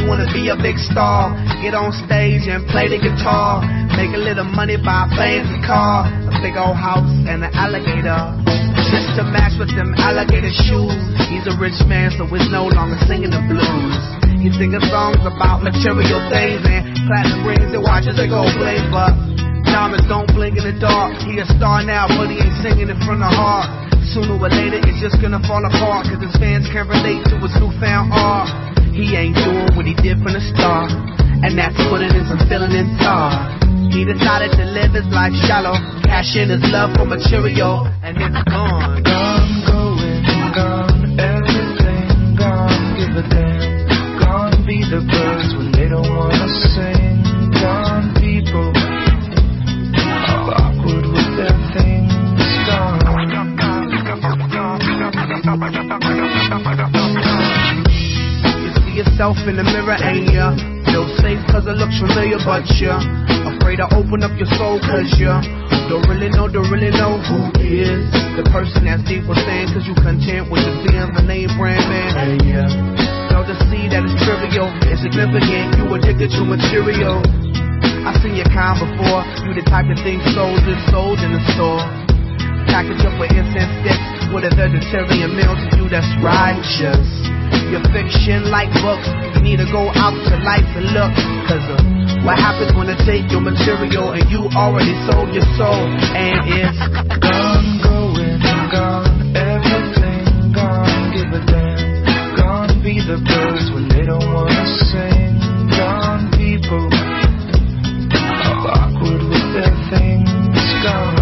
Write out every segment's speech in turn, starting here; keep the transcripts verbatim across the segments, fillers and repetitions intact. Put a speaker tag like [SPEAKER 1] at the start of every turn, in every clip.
[SPEAKER 1] you wanna be a big star. Get on stage and play the guitar. Make a little money, buy a fancy car, a big old house and an alligator, just to match with them alligator shoes. He's a rich man, so he's no longer singing the blues. He's singing songs about material things and platinum rings and watches they go bling, but diamonds don't blink in the dark. He a star now, but he ain't singing it from the heart. Sooner or later, it's just gonna fall apart, cause his fans can't relate to his newfound art. He ain't doing what he did from the start, and that's putting in some feeling in thought. He decided to live his life shallow, cash in his love for material, and it's gone.
[SPEAKER 2] Gone, going, gone, everything gone, give a damn. Gone be the birds when they don't wanna sing. Gone people, all awkward with their things. Gone.
[SPEAKER 1] You see yourself in the mirror, ain't ya? Feel safe cause it looks familiar, but you're afraid to open up your soul cause you don't really know, don't really know who is the person that's deep within, cause you content with just being the name brand man. And yeah, know to see that it's trivial, it's significant, you addicted to material. I seen your kind before, you the type of thing sold is sold in the store. Package up with incense sticks with a vegetarian meal to you that's righteous. Your fiction like books, you need to go out to life and look, cause of what happens when they take your material and you already sold your soul, and it's
[SPEAKER 2] gone, going, gone, everything gone, give a damn. Gone be the birds when they don't wanna sing. Gone people, all awkward with their things. Gone.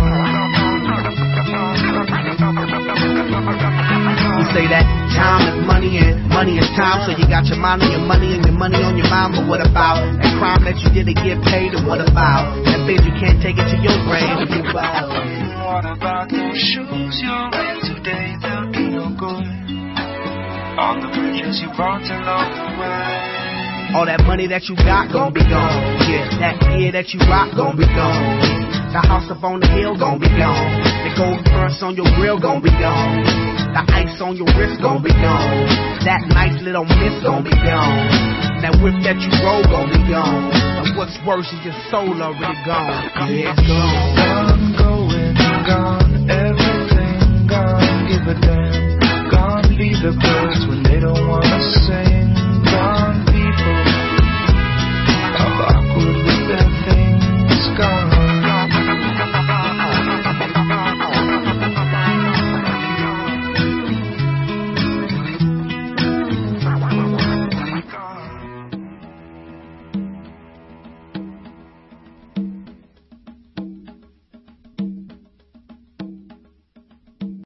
[SPEAKER 1] You say that time is money and money is time, so you got your mind on your money and your money on your mind, but what about that crime that you didn't get paid, and what about that bitch you can't take it to your grave?
[SPEAKER 2] What about those shoes you're in today? They'll be no good on the bridges you brought along the way.
[SPEAKER 1] All that money that you got gon' be gone. Yeah, that gear that you rock gon' be gone. The house up on the hill gon' be gone. The gold furnace on your grill gon' be gone. The ice on your wrist gon' be gone. That nice little miss gon' be gone. That whip that you roll gon' be gone. And what's worse is your soul already gone. Yeah, it's gone.